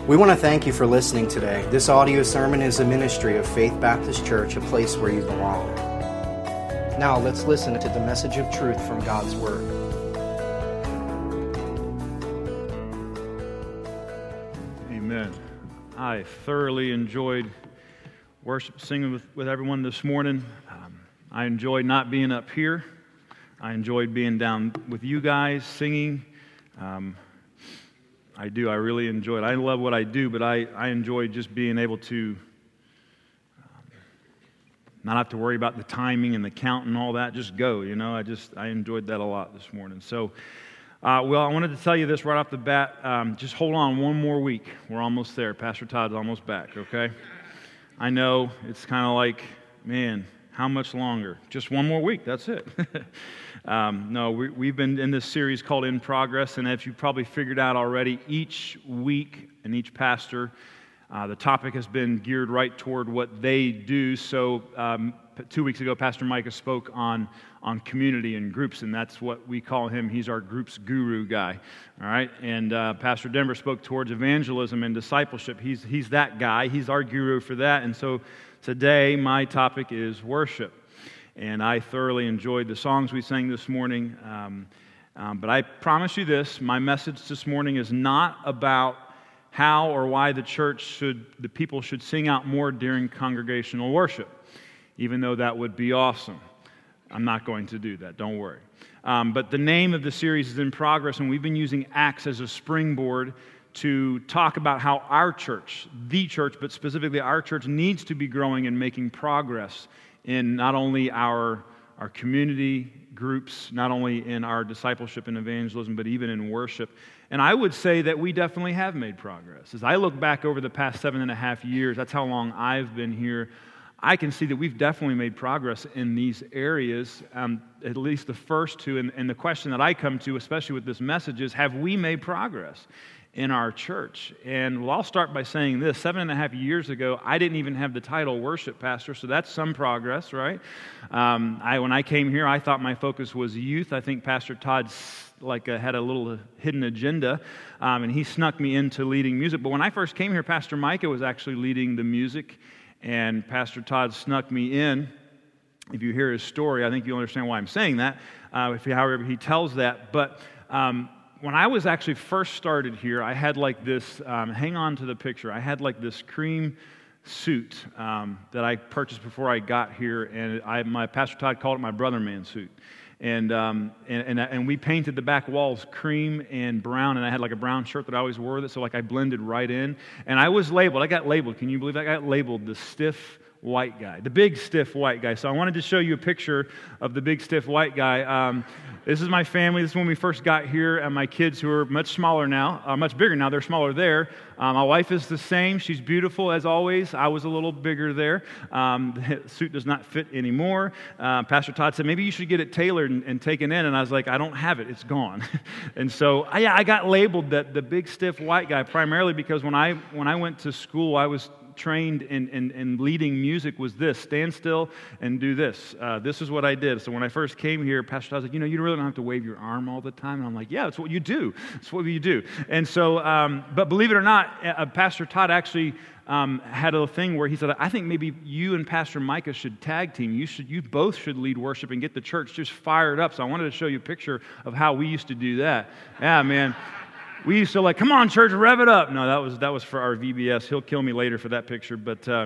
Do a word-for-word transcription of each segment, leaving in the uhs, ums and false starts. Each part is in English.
We want to thank you for listening today. This audio sermon is a ministry of Faith Baptist Church, a place where you belong. Now let's listen to the message of truth from God's Word. Amen. I thoroughly enjoyed worship singing with, with everyone this morning. Um, I enjoyed not being up here. I enjoyed being down with you guys singing. Um, I do. I really enjoy it. I love what I do, but I, I enjoy just being able to um, not have to worry about the timing and the count and all that. Just go, you know. I just, I enjoyed that a lot this morning. So, uh, well, I wanted to tell you this right off the bat. Um, just hold on one more week. We're almost there. Pastor Todd's almost back, okay? I know it's kind of like, man, how much longer? Just one more week, that's it. um, no, we, we've been in this series called In Progress, and as you probably figured out already, each week and each pastor, uh, the topic has been geared right toward what they do. So um, two weeks ago, Pastor Micah spoke on, on community and groups, and that's what we call him. He's our groups guru guy, all right? And uh, Pastor Denver spoke towards evangelism and discipleship. He's, he's that guy. He's our guru for that, and so today, my topic is worship, and I thoroughly enjoyed the songs we sang this morning, um, um, but I promise you this, my message this morning is not about how or why the church should, the people should sing out more during congregational worship, even though that would be awesome. I'm not going to do that, don't worry. Um, but the name of the series is In Progress, and we've been using Acts as a springboard to talk about how our church, the church, but specifically our church, needs to be growing and making progress in not only our, our community groups, not only in our discipleship and evangelism, but even in worship. And I would say that we definitely have made progress. As I look back over the past seven and a half years, that's how long I've been here, I can see that we've definitely made progress in these areas, um, at least the first two. And, and the question that I come to, especially with this message, is have we made progress in our church? And well, I'll start by saying this. Seven and a half years ago, I didn't even have the title worship pastor, so that's some progress, right? Um, I, when I came here, I thought my focus was youth. I think Pastor Todd like uh, had a little hidden agenda, um, and he snuck me into leading music. But when I first came here, Pastor Micah was actually leading the music, and Pastor Todd snuck me in. If you hear his story, I think you'll understand why I'm saying that, uh, if however he tells that. But um, when I was actually first started here, I had like this, um, hang on to the picture, I had like this cream suit um, that I purchased before I got here, and I, my Pastor Todd called it my brother man suit. And, um, and and and we painted the back walls cream and brown, and I had like a brown shirt that I always wore with it, so like I blended right in. And I was labeled, I got labeled, can you believe that? I got labeled the stiff white guy, the big stiff white guy. So I wanted to show you a picture of the big stiff white guy. Um, this is my family. This is when we first got here, and my kids, who are much smaller now, uh, much bigger now. They're smaller there. Um, my wife is the same. She's beautiful as always. I was a little bigger there. Um, the suit does not fit anymore. Uh, Pastor Todd said, maybe you should get it tailored and, and taken in. And I was like, I don't have it. It's gone. And so, I, yeah, I got labeled that the big stiff white guy primarily because when I when I went to school, I was trained in, in, in leading music was this: stand still and do this. Uh, this is what I did. So when I first came here, Pastor Todd was like, you know, you really don't have to wave your arm all the time. And I'm like, yeah, that's what you do. That's what you do. And so, um, but believe it or not, uh, Pastor Todd actually um, had a thing where he said, I think maybe you and Pastor Micah should tag team. You should, you both should lead worship and get the church just fired up. So I wanted to show you a picture of how we used to do that. Yeah, man. We used to like, come on, church, rev it up. No, that was that was for our V B S. He'll kill me later for that picture. But uh,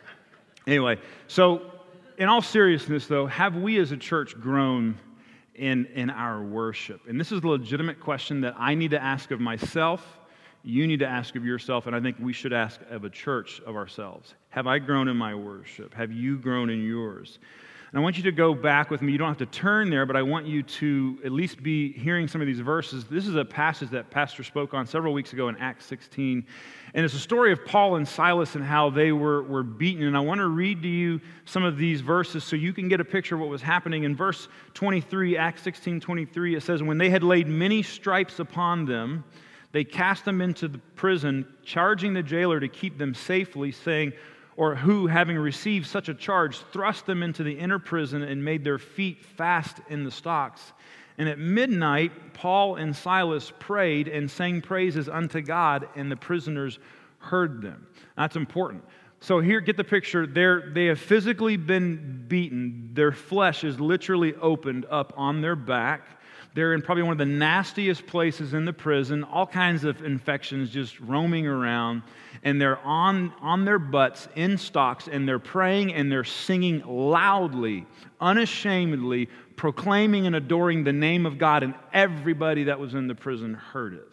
anyway, so in all seriousness, though, have we as a church grown in, in our worship? And this is a legitimate question that I need to ask of myself. You need to ask of yourself, and I think we should ask of a church of ourselves. Have I grown in my worship? Have you grown in yours? And I want you to go back with me. You don't have to turn there, but I want you to at least be hearing some of these verses. This is a passage that Pastor spoke on several weeks ago in Acts sixteen. And it's a story of Paul and Silas and how they were, were beaten. And I want to read to you some of these verses so you can get a picture of what was happening. In verse twenty-three, Acts sixteen twenty-three, it says, when they had laid many stripes upon them, they cast them into the prison, charging the jailer to keep them safely, saying, or who, having received such a charge, thrust them into the inner prison and made their feet fast in the stocks. And at midnight, Paul and Silas prayed and sang praises unto God, and the prisoners heard them. That's important. So here, get the picture. They're, they have physically been beaten. Their flesh is literally opened up on their back. They're in probably one of the nastiest places in the prison, all kinds of infections just roaming around. And they're on, on their butts in stocks, and they're praying and they're singing loudly, unashamedly, proclaiming and adoring the name of God, and everybody that was in the prison heard it.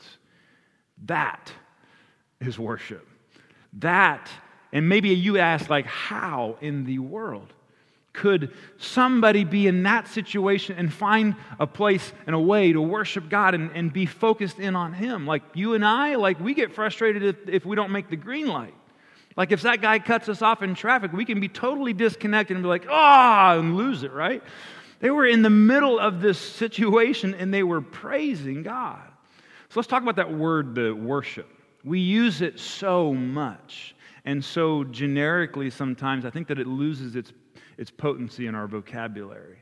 That is worship. That, and maybe you ask, like, how in the world could somebody be in that situation and find a place and a way to worship God and, and be focused in on Him? Like you and I, like we get frustrated if, if we don't make the green light. Like if that guy cuts us off in traffic, we can be totally disconnected and be like, ah, oh, and lose it, right? They were in the middle of this situation and they were praising God. So let's talk about that word, the worship. We use it so much and so generically sometimes, I think that it loses its its potency in our vocabulary.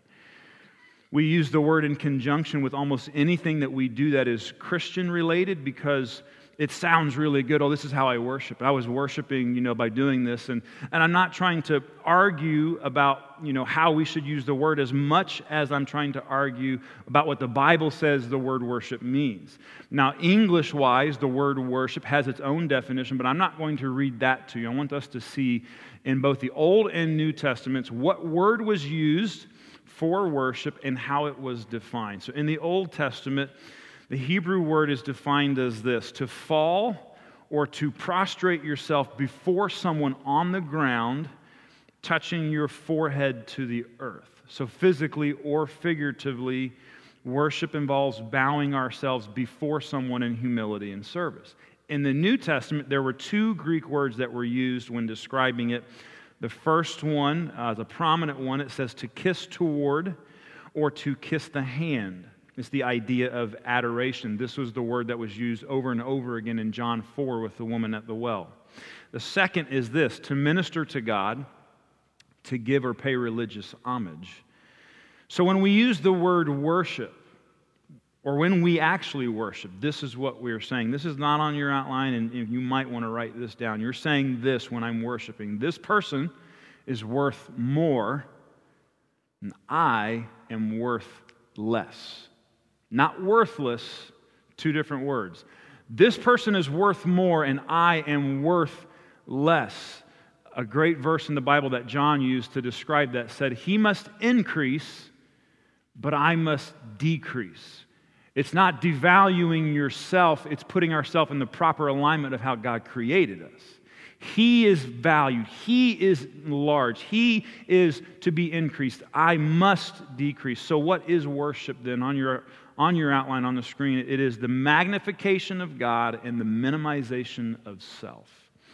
We use the word in conjunction with almost anything that we do that is Christian related because it sounds really good. Oh, this is how I worship. I was worshiping, you know, by doing this. And, and I'm not trying to argue about, you know, how we should use the word as much as I'm trying to argue about what the Bible says the word worship means. Now, English-wise, the word worship has its own definition, but I'm not going to read that to you. I want us to see in both the Old and New Testaments what word was used for worship and how it was defined. So in the Old Testament, the Hebrew word is defined as this: to fall or to prostrate yourself before someone on the ground, touching your forehead to the earth. So physically or figuratively, worship involves bowing ourselves before someone in humility and service. In the New Testament, there were two Greek words that were used when describing it. The first one, uh, the prominent one, it says to kiss toward or to kiss the hand. It's the idea of adoration. This was the word that was used over and over again in John four with the woman at the well. The second is this: to minister to God, to give or pay religious homage. So when we use the word worship, or when we actually worship, this is what we're saying. This is not on your outline, and you might want to write this down. You're saying this when I'm worshiping. This person is worth more, and I am worth less. Not worthless, two different words. This person is worth more, and I am worth less. A great verse in the Bible that John used to describe that said, "He must increase, but I must decrease." It's not devaluing yourself, it's putting ourselves in the proper alignment of how God created us. He is valued, He is large, He is to be increased. I must decrease. So what is worship then? On your, on your outline on the screen, it is the magnification of God and the minimization of self.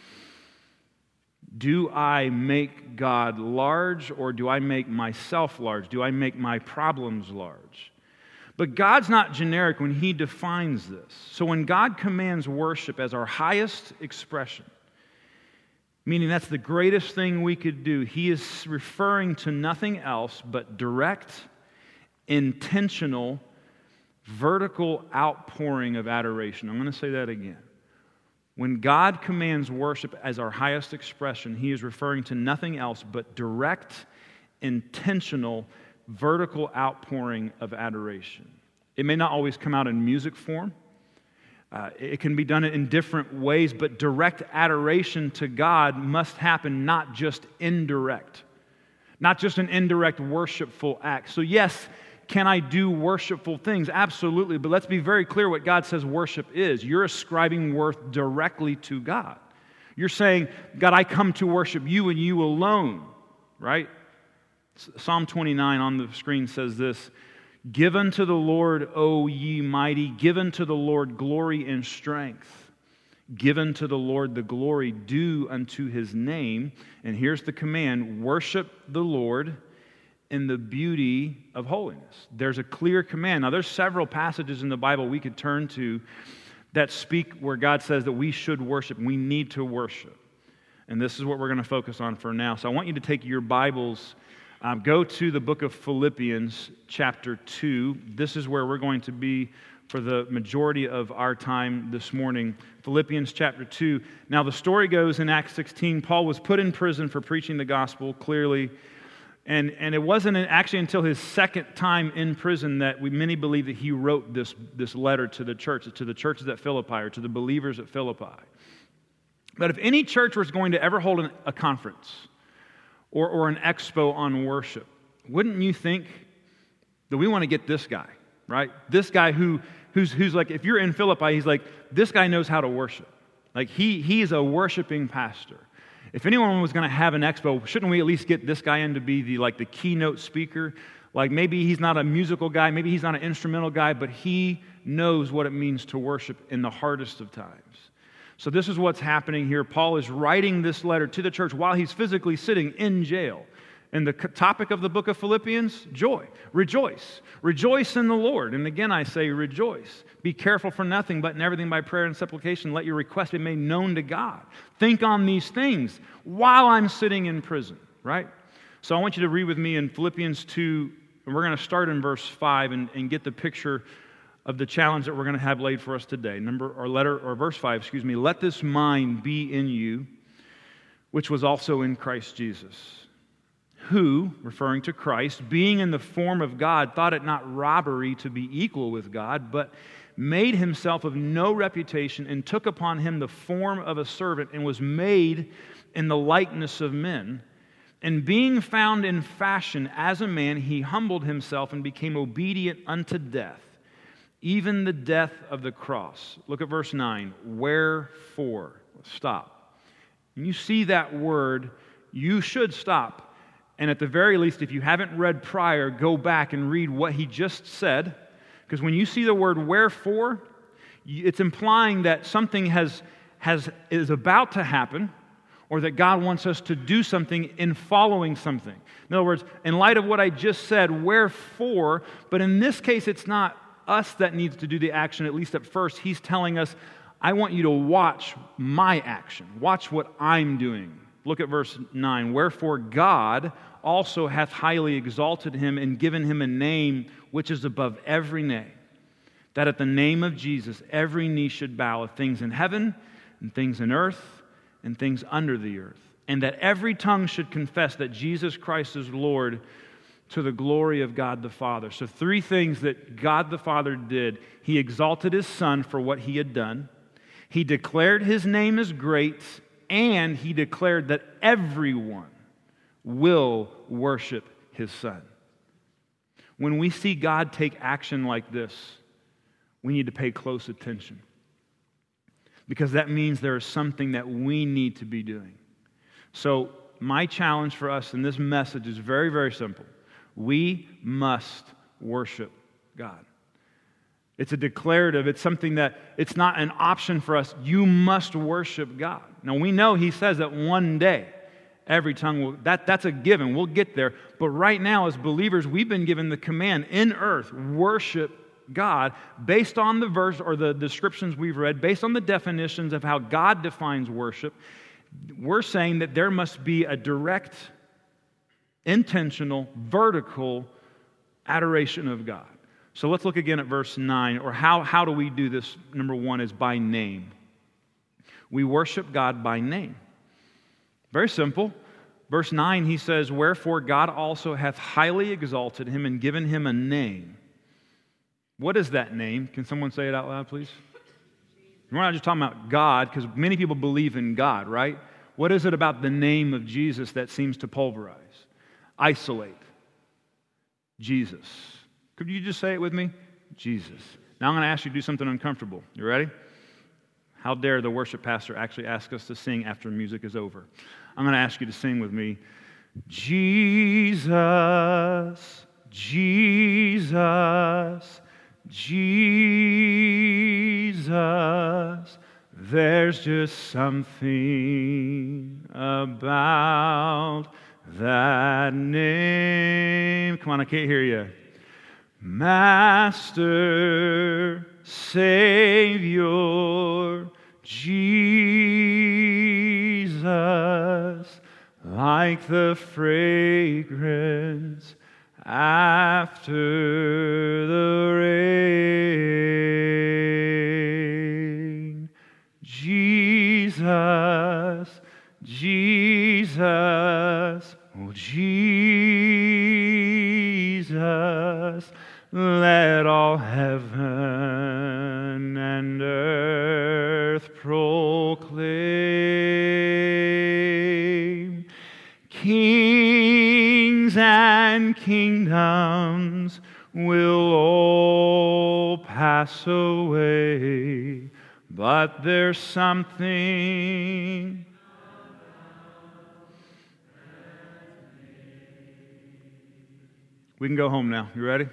Do I make God large, or do I make myself large? Do I make my problems large? But God's not generic when He defines this. So when God commands worship as our highest expression, meaning that's the greatest thing we could do, He is referring to nothing else but direct, intentional, vertical outpouring of adoration. I'm going to say that again. When God commands worship as our highest expression, He is referring to nothing else but direct, intentional, vertical outpouring of adoration. It may not always come out in music form. Uh, it can be done in different ways, but direct adoration to God must happen, not just indirect. Not just an indirect worshipful act. So yes, can I do worshipful things? Absolutely, but let's be very clear what God says worship is. You're ascribing worth directly to God. You're saying, God, I come to worship You and You alone, right? Psalm twenty-nine on the screen says this: "Give unto the Lord, O ye mighty, give unto the Lord glory and strength. Give unto the Lord the glory due unto His name." And here's the command: worship the Lord in the beauty of holiness. There's a clear command. Now, there's several passages in the Bible we could turn to that speak where God says that we should worship, we need to worship. And this is what we're going to focus on for now. So I want you to take your Bibles Um, go to the book of Philippians, chapter two. This is where we're going to be for the majority of our time this morning. Philippians chapter two. Now, the story goes in Acts sixteen, Paul was put in prison for preaching the gospel clearly. And, and it wasn't actually until his second time in prison that we many believe that he wrote this, this letter to the church, to the churches at Philippi, or to the believers at Philippi. But if any church was going to ever hold an, a conference or, or an expo on worship, wouldn't you think that we want to get this guy, right? This guy who who's who's like, if you're in Philippi, he's like, this guy knows how to worship. Like he he's a worshiping pastor. If anyone was going to have an expo, shouldn't we at least get this guy in to be the like the keynote speaker? Like maybe he's not a musical guy, maybe he's not an instrumental guy, but he knows what it means to worship in the hardest of times. So this is what's happening here. Paul is writing this letter to the church while he's physically sitting in jail. And the topic of the book of Philippians, joy. Rejoice. Rejoice in the Lord. And again, I say rejoice. Be careful for nothing, but in everything by prayer and supplication, let your request be made known to God. Think on these things while I'm sitting in prison, right? So I want you to read with me in Philippians two, and we're going to start in verse five and, and get the picture of the challenge that we're going to have laid for us today. Number or letter or verse five, excuse me. Let this mind be in you, which was also in Christ Jesus, who, referring to Christ, being in the form of God, thought it not robbery to be equal with God, but made himself of no reputation, and took upon him the form of a servant, and was made in the likeness of men. And being found in fashion as a man, he humbled himself and became obedient unto death, even the death of the cross. Look at verse nine. Wherefore, stop. When you see that word, you should stop. And at the very least, if you haven't read prior, go back and read what he just said. Because when you see the word wherefore, it's implying that something has, has is about to happen, or that God wants us to do something in following something. In other words, in light of what I just said, wherefore, but in this case, it's not us that needs to do the action, at least at first. He's telling us, I want you to watch my action. Watch what I'm doing. Look at verse nine. Wherefore God also hath highly exalted him and given him a name which is above every name, that at the name of Jesus every knee should bow of things in heaven and things in earth and things under the earth, and that every tongue should confess that Jesus Christ is Lord, to the glory of God the Father. So three things that God the Father did. He exalted his Son for what he had done. He declared his name as great, and he declared that everyone will worship his Son. When we see God take action like this, we need to pay close attention, because that means there is something that we need to be doing. So my challenge for us in this message is very, very simple. We must worship God. It's a declarative. It's something that it's not an option for us. You must worship God. Now, we know he says that one day every tongue will, that, that's a given. We'll get there. But right now, as believers, we've been given the command in earth, worship God, based on the verse or the descriptions we've read, based on the definitions of how God defines worship. We're saying that there must be a direct, intentional, vertical adoration of God. So let's look again at verse nine, or how, how do we do this? Number one is by name. We worship God by name. Very simple. Verse nine, he says, wherefore God also hath highly exalted him and given him a name. What is that name? Can someone say it out loud, please? We're not just talking about God, because many people believe in God, right? What is it about the name of Jesus that seems to pulverize, isolate? Jesus. Could you just say it with me? Jesus. Now I'm going to ask you to do something uncomfortable. You ready? How dare the worship pastor actually ask us to sing after music is over? I'm going to ask you to sing with me. Jesus, Jesus, Jesus. There's just something about that name. Come on, I can't hear you. Master, Savior, Jesus, like like the fragrance after the rain. Jesus, Jesus, oh Jesus, let all heaven and earth proclaim. Kings and kingdoms will all pass away, but there's something we can go home now. You ready?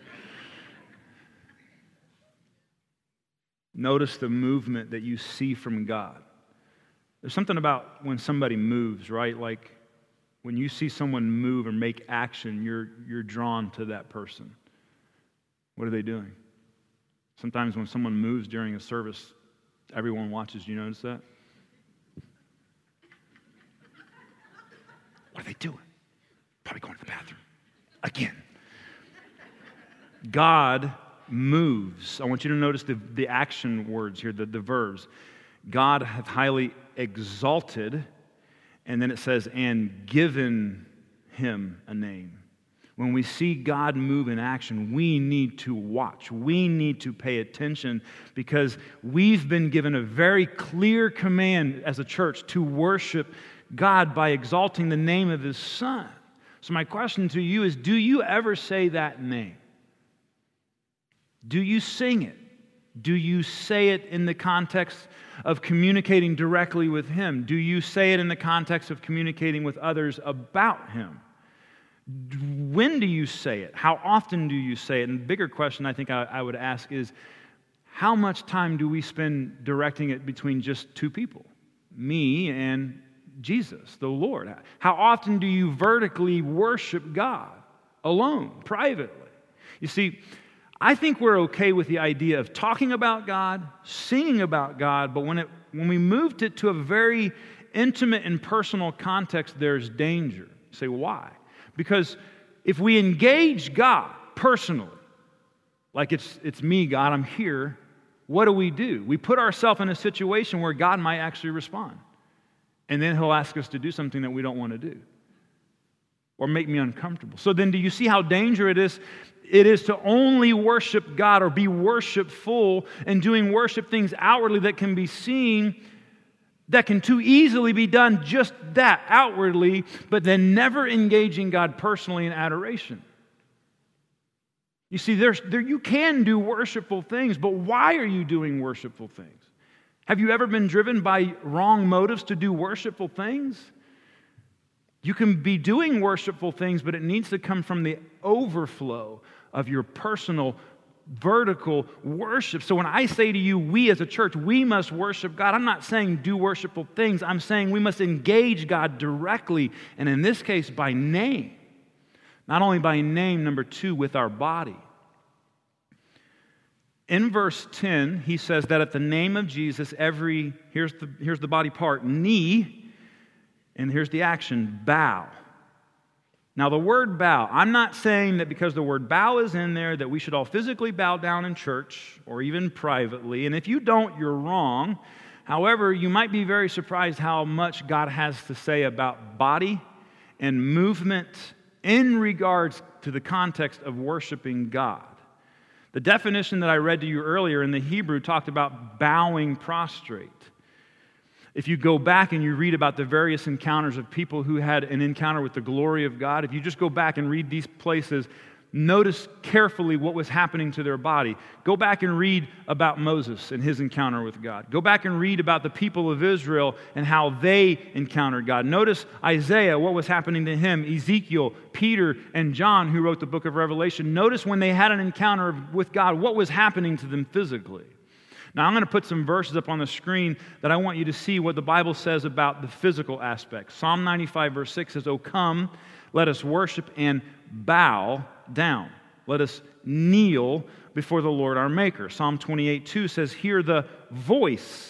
Notice the movement that you see from God. There's something about when somebody moves, right? Like when you see someone move or make action, you're, you're drawn to that person. What are they doing? Sometimes when someone moves during a service, everyone watches. Do you notice that? What are they doing? Probably going to the bathroom. Again. God moves. I want you to notice the, the action words here, the, the verbs. God hath highly exalted, and then it says, and given him a name. When we see God move in action, we need to watch. We need to pay attention because we've been given a very clear command as a church to worship God by exalting the name of His Son. So my question to you is, do you ever say that name? Do you sing it? Do you say it in the context of communicating directly with Him? Do you say it in the context of communicating with others about Him? When do you say it? How often do you say it? And the bigger question I think I, I would ask is, how much time do we spend directing it between just two people? Me and Jesus, the Lord. How often do you vertically worship God alone, privately? You see, I think we're okay with the idea of talking about God, singing about God, but when it when we moved it to a very intimate and personal context, there's danger. You say, why? Because if we engage God personally, like it's it's me, God, I'm here, what do we do? We put ourselves in a situation where God might actually respond. And then He'll ask us to do something that we don't want to do. Or make me uncomfortable. So then do you see how dangerous it is? It is to only worship God or be worshipful and doing worship things outwardly that can be seen, that can too easily be done just that, outwardly, but then never engaging God personally in adoration. You see, there's, there you can do worshipful things, but why are you doing worshipful things? Have you ever been driven by wrong motives to do worshipful things? You can be doing worshipful things, but it needs to come from the overflow of your personal, vertical worship. So when I say to you, we as a church, we must worship God, I'm not saying do worshipful things. I'm saying we must engage God directly, and in this case, by name. Not only by name, number two, with our body. In verse ten, he says that at the name of Jesus, every, here's the, here's the body part, knee, and here's the action, bow. Now the word bow, I'm not saying that because the word bow is in there that we should all physically bow down in church or even privately. And if you don't, you're wrong. However, you might be very surprised how much God has to say about body and movement in regards to the context of worshiping God. The definition that I read to you earlier in the Hebrew talked about bowing prostrate. If you go back and you read about the various encounters of people who had an encounter with the glory of God, if you just go back and read these places, notice carefully what was happening to their body. Go back and read about Moses and his encounter with God. Go back and read about the people of Israel and how they encountered God. Notice Isaiah, what was happening to him, Ezekiel, Peter, and John, who wrote the book of Revelation. Notice when they had an encounter with God, what was happening to them physically. Now, I'm going to put some verses up on the screen that I want you to see what the Bible says about the physical aspect. Psalm ninety-five, verse six says, "O come, let us worship and bow down. Let us kneel before the Lord our Maker." Psalm twenty-eight, two says, "Hear the voice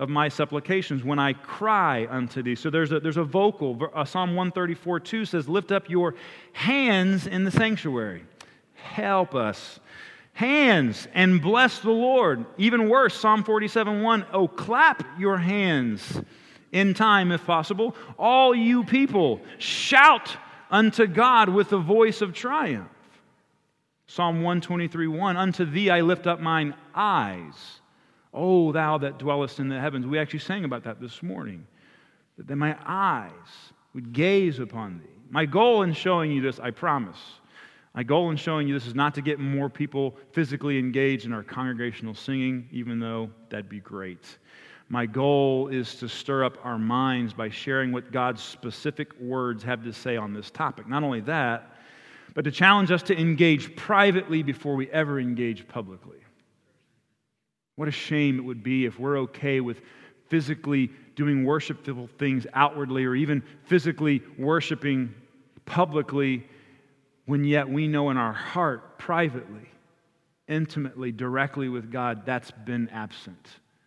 of my supplications when I cry unto thee. So there's a, there's a vocal. Uh, Psalm one thirty-four two says, lift up your hands in the sanctuary. Help us. Hands, and bless the Lord. Even worse, Psalm forty-seven one, oh, clap your hands in time, if possible. All you people, shout unto God with the voice of triumph. Psalm one twenty-three one, unto thee I lift up mine eyes. O thou that dwellest in the heavens. We actually sang about that this morning. That my eyes would gaze upon thee. My goal in showing you this, I promise, my goal in showing you this is not to get more people physically engaged in our congregational singing, even though that'd be great. My goal is to stir up our minds by sharing what God's specific words have to say on this topic. Not only that, but to challenge us to engage privately before we ever engage publicly. What a shame it would be if we're okay with physically doing worshipful things outwardly or even physically worshiping publicly, when yet we know in our heart, privately, intimately, directly with God, that's been absent.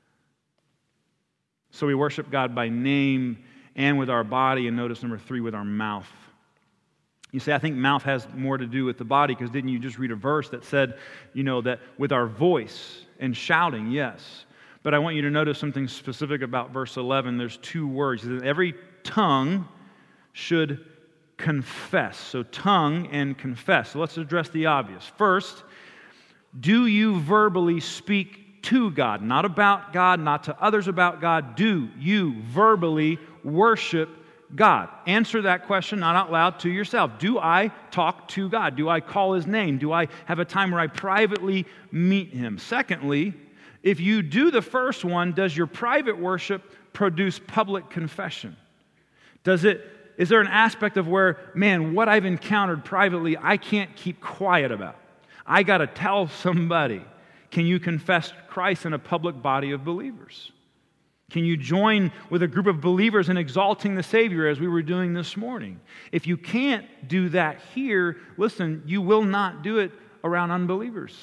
So we worship God by name and with our body, and notice number three, with our mouth. You say, I think mouth has more to do with the body, because didn't you just read a verse that said, you know, that with our voice and shouting, yes. But I want you to notice something specific about verse eleven. There's two words. Every tongue should confess. So tongue and confess. So let's address the obvious. First, do you verbally speak to God? Not about God, not to others about God. Do you verbally worship God? Answer that question, not out loud, to yourself. Do I talk to God? Do I call His name? Do I have a time where I privately meet Him? Secondly, if you do the first one, does your private worship produce public confession? Does it Is there an aspect of where, man, what I've encountered privately, I can't keep quiet about? I got to tell somebody. Can you confess Christ in a public body of believers? Can you join with a group of believers in exalting the Savior as we were doing this morning? If you can't do that here, listen, you will not do it around unbelievers.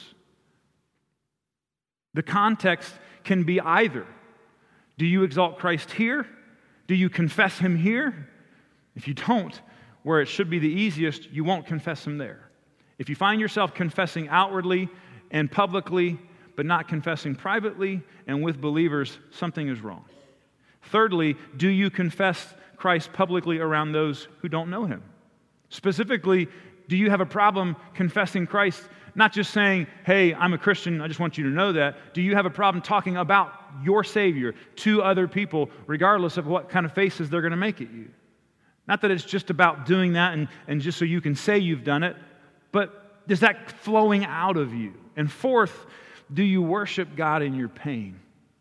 The context can be either. Do you exalt Christ here? Do you confess Him here? If you don't, where it should be the easiest, you won't confess Him there. If you find yourself confessing outwardly and publicly, but not confessing privately and with believers, something is wrong. Thirdly, do you confess Christ publicly around those who don't know Him? Specifically, do you have a problem confessing Christ, not just saying, hey, I'm a Christian, I just want you to know that. Do you have a problem talking about your Savior to other people, regardless of what kind of faces they're going to make at you? Not that it's just about doing that and, and just so you can say you've done it, but is that flowing out of you? And fourth, do you worship God in your pain?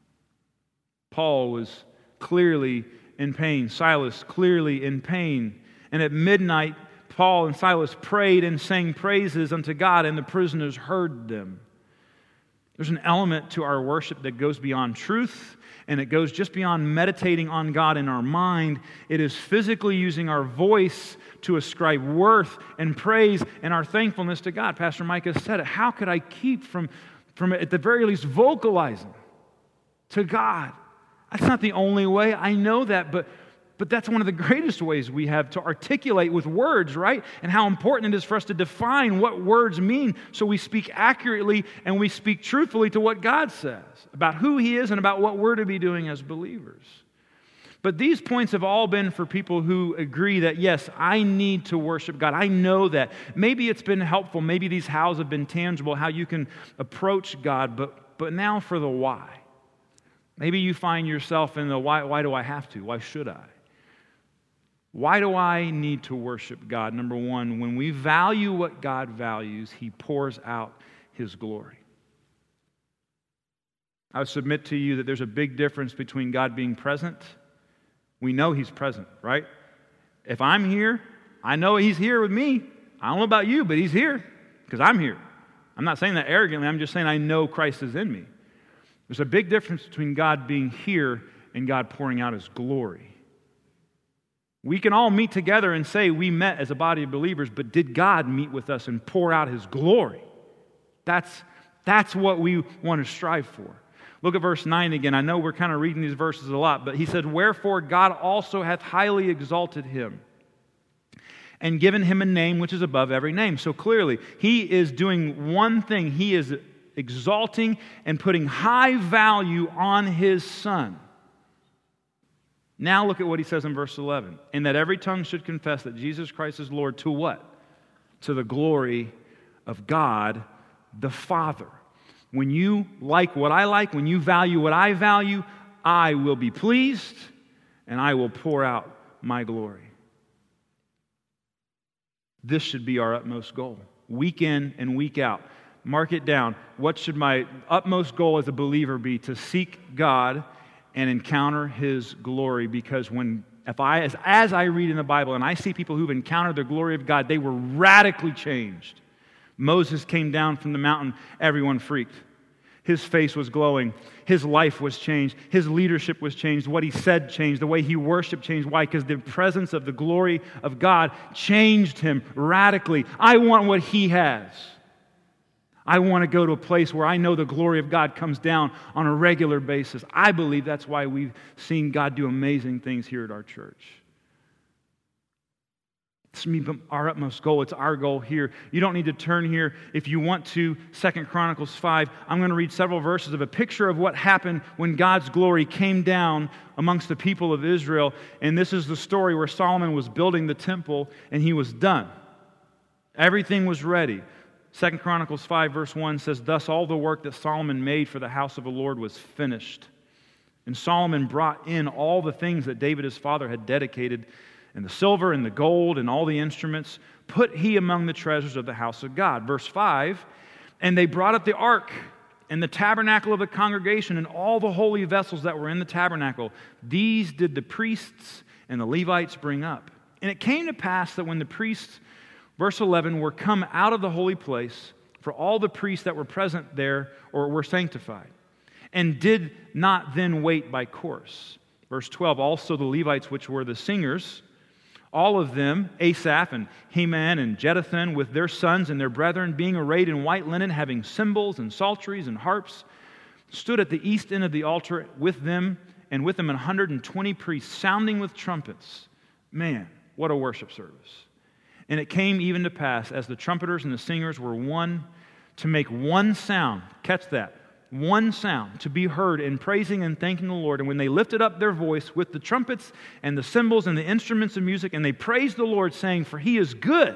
Paul was clearly in pain. Silas clearly in pain. And at midnight, Paul and Silas prayed and sang praises unto God, and the prisoners heard them. There's an element to our worship that goes beyond truth, and it goes just beyond meditating on God in our mind. It is physically using our voice to ascribe worth and praise and our thankfulness to God. Pastor Micah said it. How could I keep from, from at the very least, vocalizing to God? That's not the only way. I know that, but But that's one of the greatest ways we have to articulate with words, right? And how important it is for us to define what words mean so we speak accurately and we speak truthfully to what God says about who He is and about what we're to be doing as believers. But these points have all been for people who agree that, yes, I need to worship God. I know that. Maybe it's been helpful. Maybe these hows have been tangible, how you can approach God. But, but now for the why. Maybe you find yourself in the why, why do I have to? Why should I? Why do I need to worship God? Number one, when we value what God values, He pours out His glory. I would submit to you that there's a big difference between God being present. We know He's present, right? If I'm here, I know He's here with me. I don't know about you, but He's here because I'm here. I'm not saying that arrogantly. I'm just saying I know Christ is in me. There's a big difference between God being here and God pouring out His glory. We can all meet together and say we met as a body of believers, but did God meet with us and pour out His glory? That's, that's what we want to strive for. Look at verse nine again. I know we're kind of reading these verses a lot, but he said, "Wherefore God also hath highly exalted him, and given him a name which is above every name." So clearly, he is doing one thing. He is exalting and putting high value on his Son. Now look at what he says in verse eleven. "And that every tongue should confess that Jesus Christ is Lord," to what? To the glory of God the Father. When you like what I like, when you value what I value, I will be pleased and I will pour out my glory. This should be our utmost goal, week in and week out. Mark it down. What should my utmost goal as a believer be? To seek God and encounter His glory. Because when, if I, as, as I read in the Bible and I see people who've encountered the glory of God, they were radically changed. Moses came down from the mountain, everyone freaked. His face was glowing. His life was changed. His leadership was changed. What he said changed. The way he worshiped changed. Why? Because the presence of the glory of God changed him radically. I want what he has. I want to go to a place where I know the glory of God comes down on a regular basis. I believe that's why we've seen God do amazing things here at our church. It's our utmost goal. It's our goal here. You don't need to turn here. If you want to, Second Chronicles five, I'm going to read several verses of a picture of what happened when God's glory came down amongst the people of Israel. And this is the story where Solomon was building the temple and he was done. Everything was ready. Second Chronicles five verse one says, "Thus all the work that Solomon made for the house of the Lord was finished. And Solomon brought in all the things that David his father had dedicated, and the silver and the gold and all the instruments put he among the treasures of the house of God." Verse five, "And they brought up the ark and the tabernacle of the congregation and all the holy vessels that were in the tabernacle. These did the priests and the Levites bring up. And it came to pass that when the priests," verse eleven, "were come out of the holy place, for all the priests that were present there or were sanctified, and did not then wait by course." Verse twelve, "Also the Levites which were the singers, all of them, Asaph and Heman and Jeduthun, with their sons and their brethren, being arrayed in white linen, having cymbals and psalteries and harps, stood at the east end of the altar with them, and with them one hundred twenty priests, sounding with trumpets." Man, what a worship service. "And it came even to pass, as the trumpeters and the singers were one, to make one sound," catch that, one sound, "to be heard in praising and thanking the Lord. And when they lifted up their voice with the trumpets and the cymbals and the instruments of music, and they praised the Lord, saying, For He is good.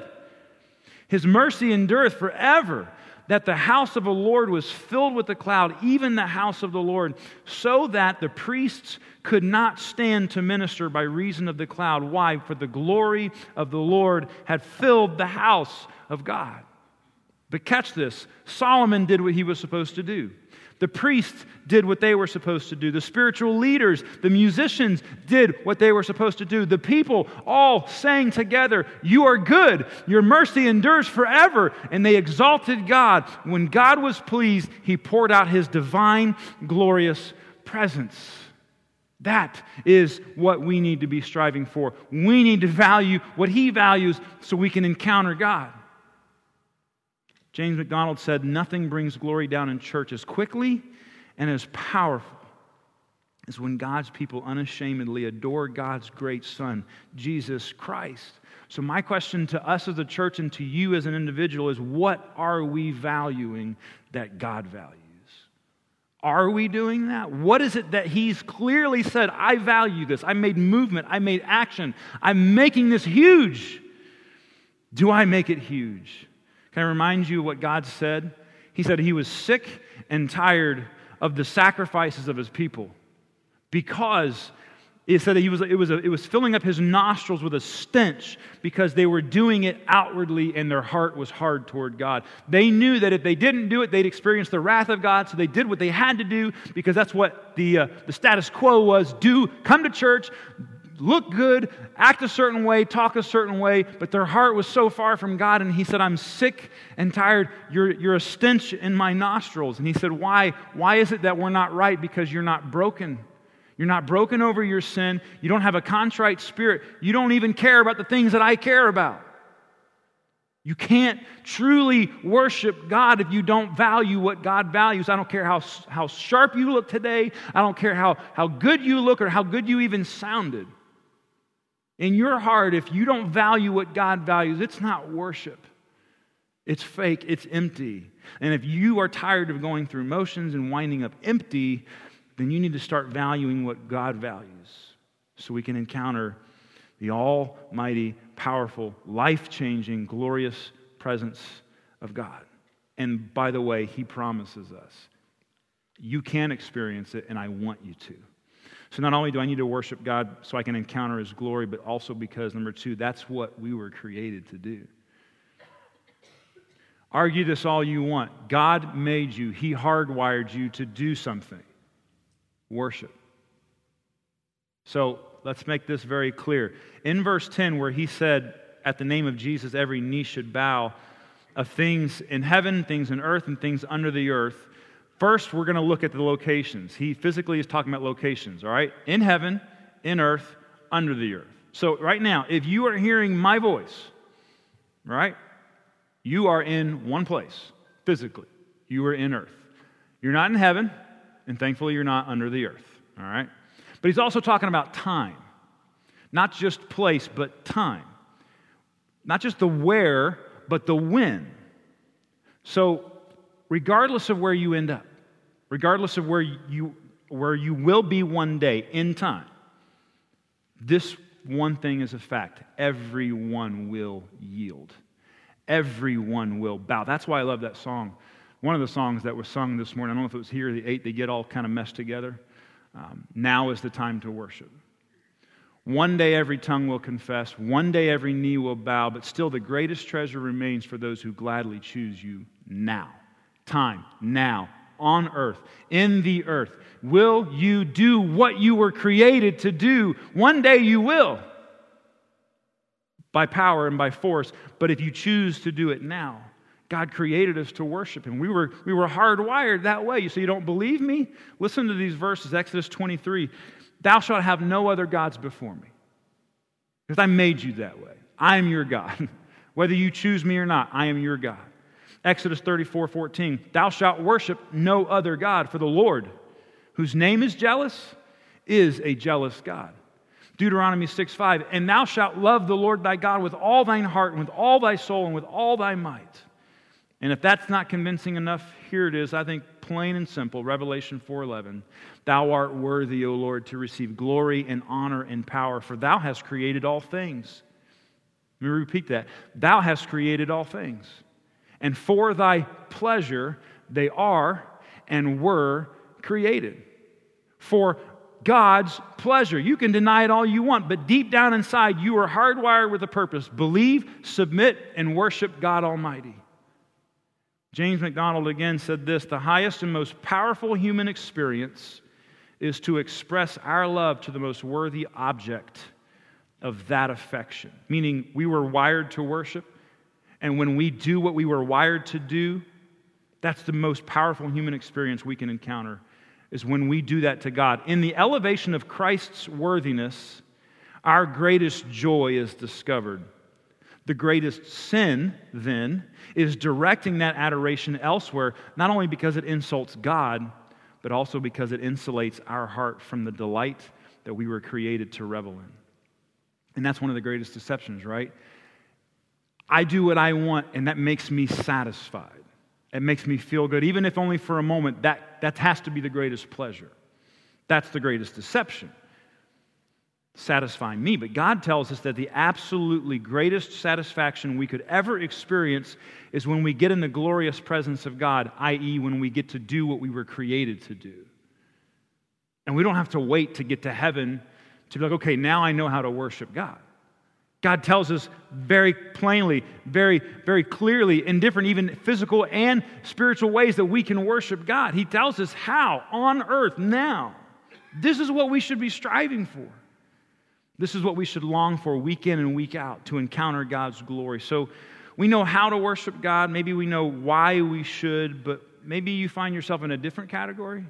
His mercy endureth forever. That the house of the Lord was filled with the cloud, even the house of the Lord, so that the priests could not stand to minister by reason of the cloud." Why? For the glory of the Lord had filled the house of God. But catch this, Solomon did what he was supposed to do. The priests did what they were supposed to do. The spiritual leaders, the musicians did what they were supposed to do. The people all sang together, "You are good, your mercy endures forever." And they exalted God. When God was pleased, He poured out His divine, glorious presence. That is what we need to be striving for. We need to value what He values so we can encounter God. James MacDonald said, "Nothing brings glory down in church as quickly and as powerful as when God's people unashamedly adore God's great Son, Jesus Christ." So my question to us as a church and to you as an individual is, what are we valuing that God values? Are we doing that? What is it that He's clearly said, I value this, I made movement, I made action, I'm making this huge? Do I make it huge? Can I remind you what God said? He said He was sick and tired of the sacrifices of His people, because He said that he was, it, was a, it was filling up His nostrils with a stench because they were doing it outwardly and their heart was hard toward God. They knew that if they didn't do it, they'd experience the wrath of God, so they did what they had to do because that's what the, uh, the status quo was. Do, come to church, look good, act a certain way, talk a certain way, but their heart was so far from God. And He said, "I'm sick and tired. You're, you're a stench in my nostrils." And He said, why? Why is it that we're not right? Because you're not broken. You're not broken over your sin. You don't have a contrite spirit. You don't even care about the things that I care about. You can't truly worship God if you don't value what God values. I don't care how, how sharp you look today. I don't care how, how good you look or how good you even sounded. In your heart, if you don't value what God values, it's not worship. It's fake. It's empty. And if you are tired of going through motions and winding up empty, then you need to start valuing what God values so we can encounter the almighty, powerful, life-changing, glorious presence of God. And by the way, He promises us. You can experience it, and I want you to. So not only do I need to worship God so I can encounter His glory, but also because, number two, that's what we were created to do. Argue this all you want. God made you. He hardwired you to do something. Worship. So let's make this very clear. In verse ten, where He said, at the name of Jesus, every knee should bow, of things in heaven, things in earth, and things under the earth. First, we're going to look at the locations. He physically is talking about locations, all right? In heaven, in earth, under the earth. So right now, if you are hearing my voice, right, you are in one place, physically. You are in earth. You're not in heaven, and thankfully you're not under the earth, all right? But He's also talking about time. Not just place, but time. Not just the where, but the when. So, regardless of where you end up, regardless of where you where you will be one day in time, this one thing is a fact. Everyone will yield. Everyone will bow. That's why I love that song. One of the songs that was sung this morning, I don't know if it was here or the eight, they get all kind of meshed together. Um, now is the time to worship. One day every tongue will confess, one day every knee will bow, but still the greatest treasure remains for those who gladly choose you now. Time, now, on earth, in the earth. Will you do what you were created to do? One day you will, by power and by force, but if you choose to do it now, God created us to worship Him. We were, we were hardwired that way. You say, you don't believe me? Listen to these verses, Exodus twenty-three. Thou shalt have no other gods before me, because I made you that way. I am your God. Whether you choose me or not, I am your God. Exodus thirty-four fourteen. Thou shalt worship no other God, for the Lord, whose name is jealous, is a jealous God. Deuteronomy six five. And thou shalt love the Lord thy God with all thine heart, and with all thy soul, and with all thy might. And if that's not convincing enough, here it is, I think, plain and simple, Revelation four eleven. Thou art worthy, O Lord, to receive glory and honor and power, for thou hast created all things. Let me repeat that. Thou hast created all things. And for thy pleasure they are and were created. For God's pleasure. You can deny it all you want, but deep down inside you are hardwired with a purpose. Believe, submit, and worship God Almighty. James MacDonald again said this, the highest and most powerful human experience is to express our love to the most worthy object of that affection. Meaning we were wired to worship, and when we do what we were wired to do, that's the most powerful human experience we can encounter, is when we do that to God. In the elevation of Christ's worthiness, our greatest joy is discovered. The greatest sin, then, is directing that adoration elsewhere, not only because it insults God, but also because it insulates our heart from the delight that we were created to revel in. And that's one of the greatest deceptions, right? I do what I want, and that makes me satisfied. It makes me feel good, even if only for a moment. That, that has to be the greatest pleasure. That's the greatest deception. Satisfying me. But God tells us that the absolutely greatest satisfaction we could ever experience is when we get in the glorious presence of God, that is when we get to do what we were created to do. And we don't have to wait to get to heaven to be like, okay, now I know how to worship God. God tells us very plainly, very, very clearly, in different even physical and spiritual ways that we can worship God. He tells us how, on earth, now. This is what we should be striving for. This is what we should long for week in and week out, to encounter God's glory. So we know how to worship God. Maybe we know why we should, but maybe you find yourself in a different category.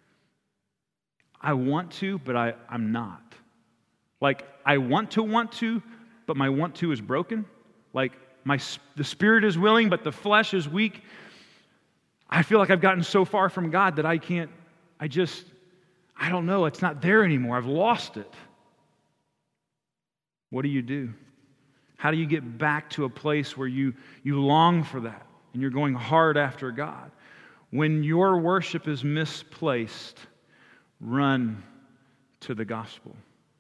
I want to, but I, I'm not. Like, I want to want to, but my want to is broken. Like, my the spirit is willing, but the flesh is weak. I feel like I've gotten so far from God that I can't, I just, I don't know, it's not there anymore. I've lost it. What do you do? How do you get back to a place where you, you long for that and you're going hard after God? When your worship is misplaced, run to the gospel.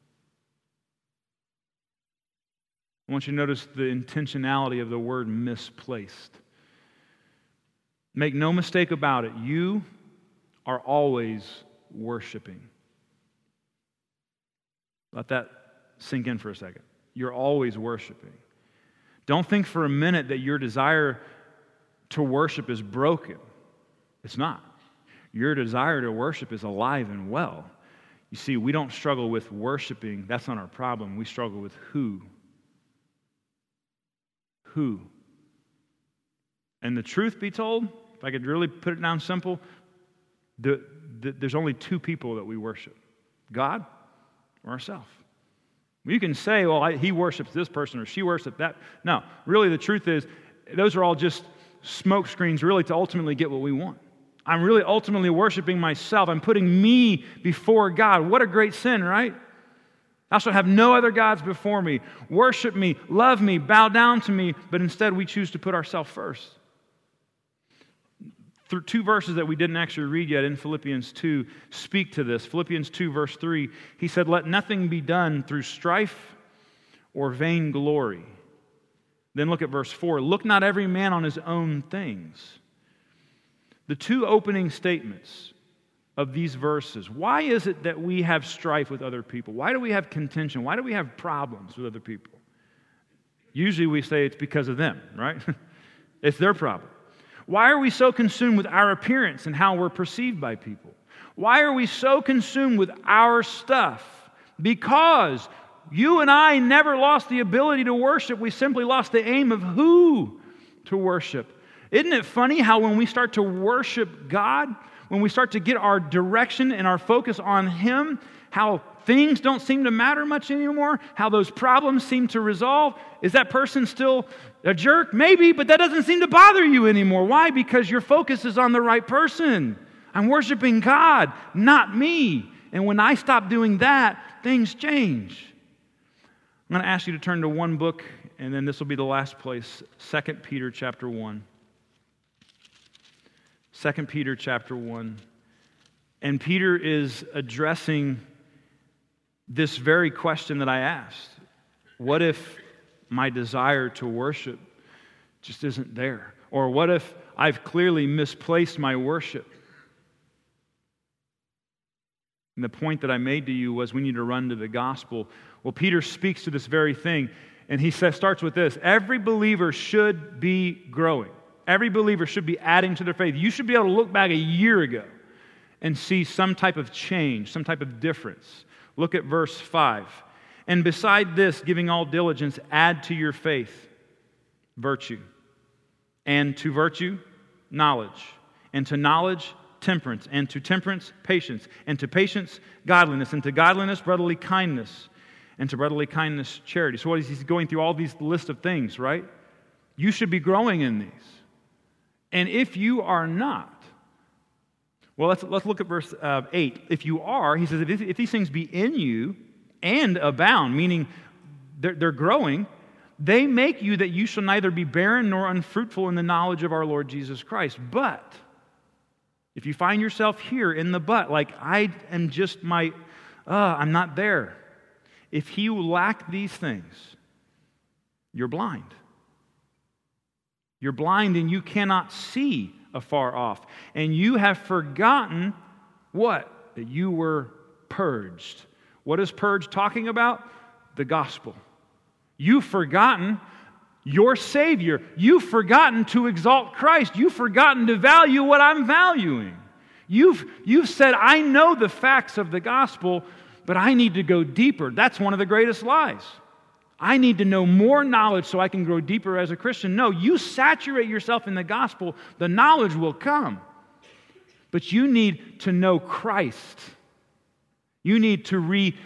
I want you to notice the intentionality of the word misplaced. Make no mistake about it, you are always worshiping. Let that sink in for a second. You're always worshiping. Don't think for a minute that your desire to worship is broken. It's not. Your desire to worship is alive and well. You see, we don't struggle with worshiping. That's not our problem. We struggle with who. Who. And the truth be told, if I could really put it down simple, the, the, there's only two people that we worship. God or ourselves. You can say, well, I, he worships this person or she worships that. No, really the truth is, those are all just smoke screens really to ultimately get what we want. I'm really ultimately worshiping myself. I'm putting me before God. What a great sin, right? I shall have no other gods before me. Worship me, love me, bow down to me, but instead we choose to put ourselves first. Through two verses that we didn't actually read yet in Philippians two speak to this. Philippians two verse three, he said, "Let nothing be done through strife or vain glory." Then look at verse four, "Look not every man on his own things." The two opening statements of these verses, why is it that we have strife with other people? Why do we have contention? Why do we have problems with other people? Usually we say it's because of them, right? It's their problem. Why are we so consumed with our appearance and how we're perceived by people? Why are we so consumed with our stuff? Because you and I never lost the ability to worship. We simply lost the aim of who to worship. Isn't it funny how when we start to worship God, when we start to get our direction and our focus on Him, how things don't seem to matter much anymore, how those problems seem to resolve? Is that person still a jerk? Maybe, but that doesn't seem to bother you anymore. Why? Because your focus is on the right person. I'm worshiping God, not me. And when I stop doing that, things change. I'm going to ask you to turn to one book, and then this will be the last place, Second Peter chapter one. Second Peter chapter one. And Peter is addressing this very question that I asked. What if my desire to worship just isn't there? Or what if I've clearly misplaced my worship? And the point that I made to you was we need to run to the gospel. Well, Peter speaks to this very thing, and he says, starts with this: every believer should be growing. Every believer should be adding to their faith. You should be able to look back a year ago and see some type of change, some type of difference. Look at verse five. "And beside this, giving all diligence, add to your faith virtue. And to virtue, knowledge. And to knowledge, temperance. And to temperance, patience. And to patience, godliness. And to godliness, brotherly kindness. And to brotherly kindness, charity." So what is he going through all these list of things, right? You should be growing in these. And if you are not, well, let's, let's look at verse uh, eight. If you are, he says, if, if these things be in you and abound, meaning they're, they're growing, they make you that you shall neither be barren nor unfruitful in the knowledge of our Lord Jesus Christ. But if you find yourself here in the but, like I am just my, uh, I'm not there. If you lack these things, you're blind. You're blind and you cannot see afar off. And you have forgotten what? That you were purged. What is purged talking about? The gospel. You've forgotten your Savior. You've forgotten to exalt Christ. You've forgotten to value what I'm valuing. You've, you've said, I know the facts of the gospel, but I need to go deeper. That's one of the greatest lies. I need to know more knowledge so I can grow deeper as a Christian. No, you saturate yourself in the gospel, the knowledge will come. But you need to know Christ. You need to re,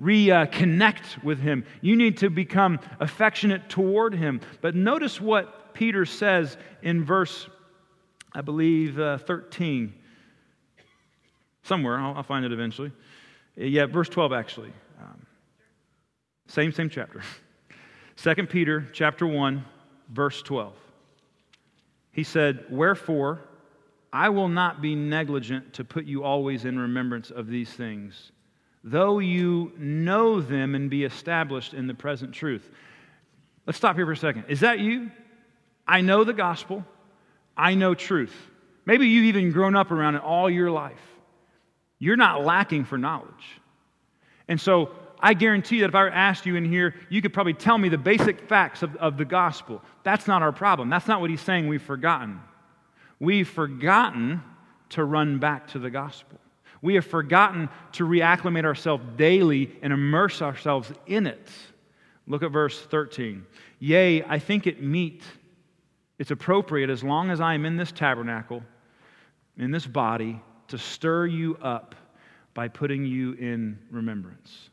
reconnect with Him. You need to become affectionate toward Him. But notice what Peter says in verse, I believe, uh, thirteen. Somewhere, I'll, I'll find it eventually. Yeah, verse twelve actually. Um, same, same chapter. Second Peter chapter one, verse twelve. He said, "Wherefore, I will not be negligent to put you always in remembrance of these things, though you know them and be established in the present truth." Let's stop here for a second. Is that you? I know the gospel. I know truth. Maybe you've even grown up around it all your life. You're not lacking for knowledge. And so I guarantee that if I asked you in here, you could probably tell me the basic facts of, of the gospel. That's not our problem. That's not what he's saying we've forgotten. We've forgotten to run back to the gospel. We have forgotten to reacclimate ourselves daily and immerse ourselves in it. Look at verse thirteen. "Yea, I think it meet, it's appropriate, as long as I am in this tabernacle, in this body, to stir you up by putting you in remembrance."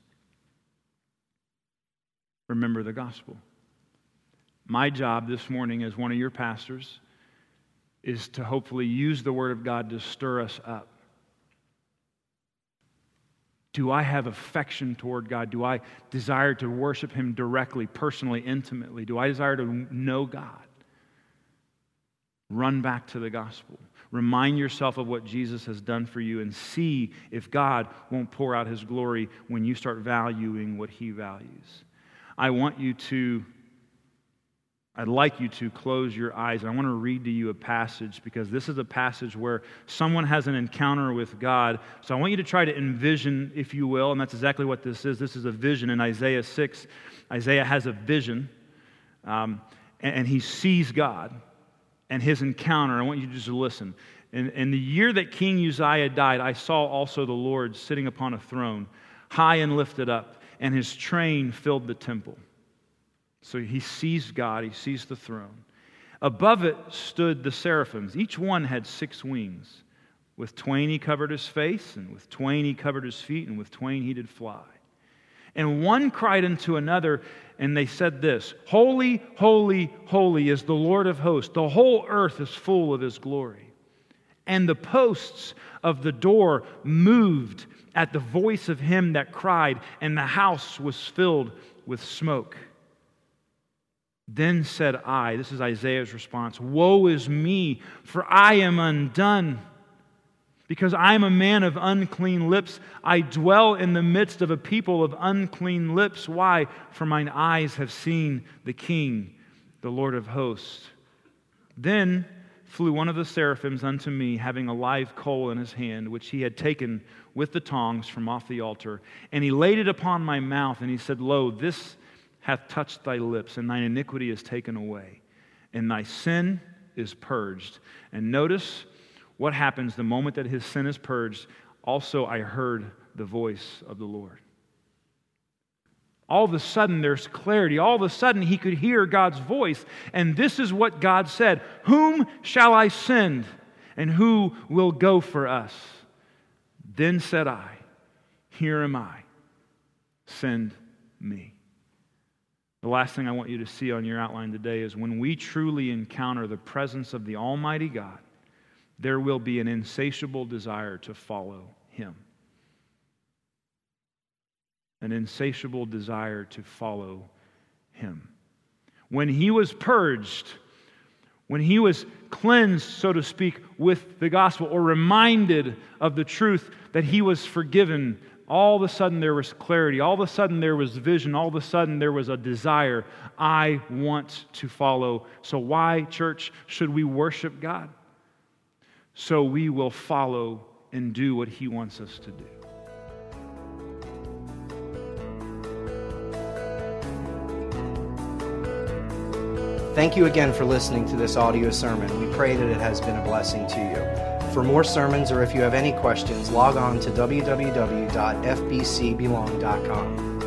Remember the gospel. My job this morning as one of your pastors is to hopefully use the Word of God to stir us up. Do I have affection toward God? Do I desire to worship Him directly, personally, intimately? Do I desire to know God? Run back to the gospel. Remind yourself of what Jesus has done for you and see if God won't pour out His glory when you start valuing what He values. I want you to, I'd like you to close your eyes. I want to read to you a passage because this is a passage where someone has an encounter with God. So I want you to try to envision, if you will, and that's exactly what this is. This is a vision in Isaiah six. Isaiah has a vision, um, and, and he sees God and his encounter. I want you to just listen. In, in the year that King Uzziah died, I saw also the Lord sitting upon a throne, high and lifted up, and His train filled the temple. So he sees God, he sees the throne. Above it stood the seraphims. Each one had six wings. With twain he covered his face, and with twain he covered his feet, and with twain he did fly. And one cried unto another, and they said this, "Holy, holy, holy is the Lord of hosts. The whole earth is full of His glory." And the posts of the door moved at the voice of him that cried, and the house was filled with smoke. Then said I, this is Isaiah's response, "Woe is me, for I am undone, because I am a man of unclean lips. I dwell in the midst of a people of unclean lips. Why? For mine eyes have seen the King, the Lord of hosts." Then flew one of the seraphims unto me, having a live coal in his hand, which he had taken with the tongs from off the altar. And he laid it upon my mouth, and he said, "Lo, this hath touched thy lips, and thine iniquity is taken away, and thy sin is purged." And notice what happens the moment that his sin is purged. Also I heard the voice of the Lord. All of a sudden there's clarity. All of a sudden he could hear God's voice. And this is what God said, "Whom shall I send? And who will go for us?" Then said I, "Here am I. Send me." The last thing I want you to see on your outline today is when we truly encounter the presence of the Almighty God, there will be an insatiable desire to follow Him. An insatiable desire to follow Him. When He was purged, when He was cleansed, so to speak, with the gospel, or reminded of the truth that He was forgiven, all of a sudden there was clarity, all of a sudden there was vision, all of a sudden there was a desire. I want to follow. So why, church, should we worship God? So we will follow and do what He wants us to do. Thank you again for listening to this audio sermon. We pray that it has been a blessing to you. For more sermons, or if you have any questions, log on to w w w dot f b c belong dot com.